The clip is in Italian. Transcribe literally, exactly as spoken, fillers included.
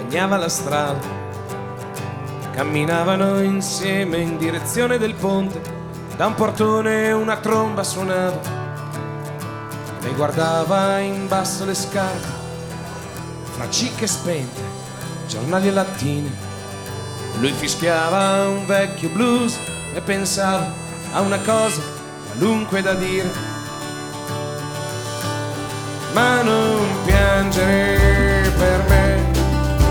segnava la strada. Camminavano insieme in direzione del ponte, da un portone una tromba suonava. Lei guardava in basso le scarpe, fra cicche spente, giornali e lattine. Lui fischiava un vecchio blues e pensava a una cosa qualunque da dire. Ma non piangere,